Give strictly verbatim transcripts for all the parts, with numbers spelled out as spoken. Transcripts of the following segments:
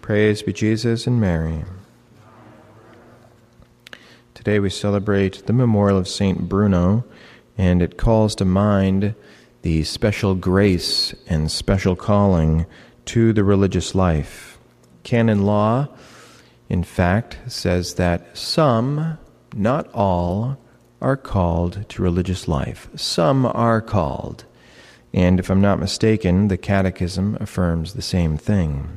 Praise be Jesus and Mary. Today we celebrate the memorial of Saint Bruno, and it calls to mind the special grace and special calling to the religious life. Canon law, in fact, says that some, not all, are called to religious life. Some are called. And if I'm not mistaken, the Catechism affirms the same thing.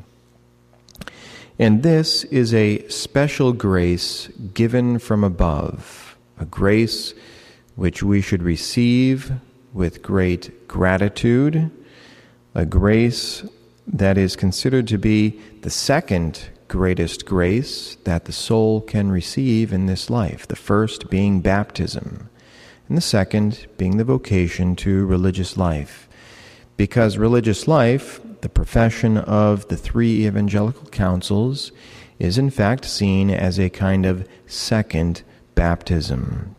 And this is a special grace given from above, a grace which we should receive with great gratitude, a grace that is considered to be the second greatest grace that the soul can receive in this life, the first being baptism, and the second being the vocation to religious life. Because religious life, the profession of the three evangelical councils, is in fact seen as a kind of second baptism.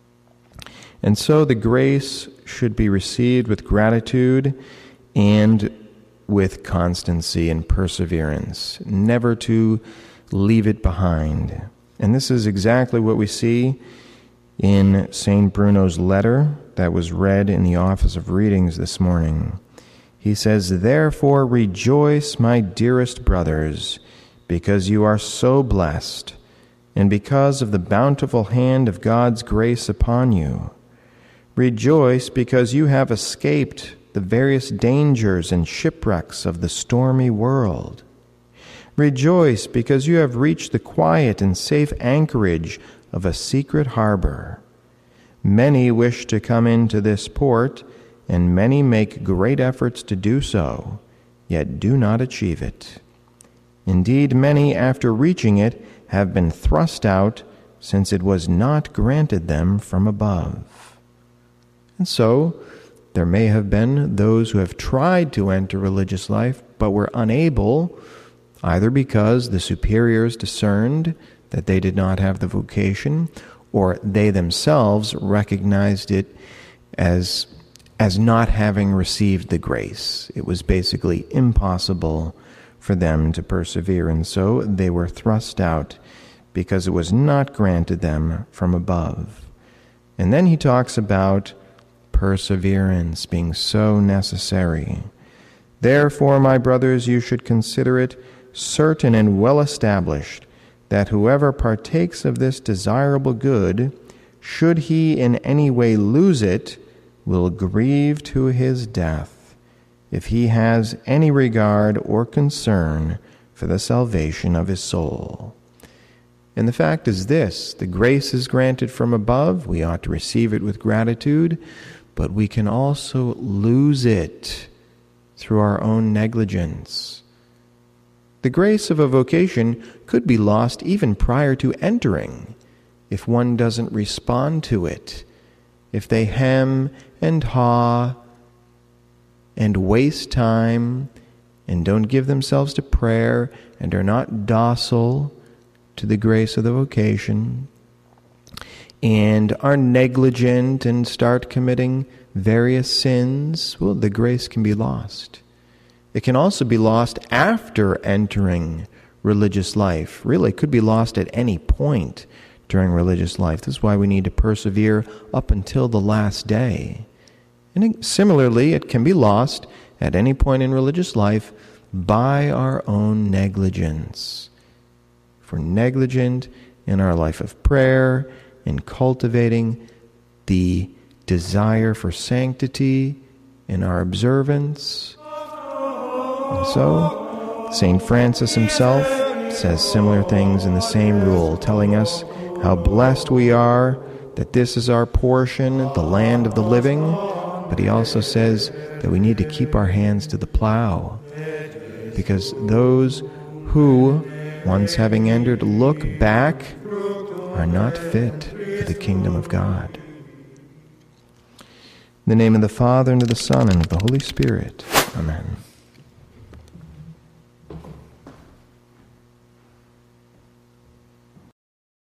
And so the grace should be received with gratitude and with constancy and perseverance, never to leave it behind. And this is exactly what we see in Saint Bruno's letter that was read in the office of readings this morning. He says, "Therefore rejoice, my dearest brothers, because you are so blessed, and because of the bountiful hand of God's grace upon you. Rejoice because you have escaped the various dangers and shipwrecks of the stormy world. Rejoice because you have reached the quiet and safe anchorage of a secret harbor. Many wish to come into this port, and many make great efforts to do so, yet do not achieve it. Indeed, many, after reaching it, have been thrust out, since it was not granted them from above." And so, there may have been those who have tried to enter religious life, but were unable, either because the superiors discerned that they did not have the vocation, or they themselves recognized it as as not having received the grace. It was basically impossible for them to persevere, and so they were thrust out because it was not granted them from above. And then he talks about perseverance being so necessary. "Therefore, my brothers, you should consider it certain and well established that whoever partakes of this desirable good, should he in any way lose it, will grieve to his death, if he has any regard or concern for the salvation of his soul." And the fact is this: the grace is granted from above, we ought to receive it with gratitude, but we can also lose it through our own negligence. The grace of a vocation could be lost even prior to entering, if one doesn't respond to it, if they hem and haw and waste time and don't give themselves to prayer and are not docile to the grace of the vocation and are negligent and start committing various sins, well, the grace can be lost. It can also be lost after entering religious life. Really, it could be lost at any point during religious life. This is why we need to persevere up until the last day. And it, similarly, it can be lost at any point in religious life by our own negligence. If we're negligent in our life of prayer, in cultivating the desire for sanctity in our observance. And so, Saint Francis himself says similar things in the same rule, telling us how blessed we are, that this is our portion, the land of the living. But he also says that we need to keep our hands to the plow, because those who, once having entered, look back are not fit for the kingdom of God. In the name of the Father, and of the Son, and of the Holy Spirit. Amen.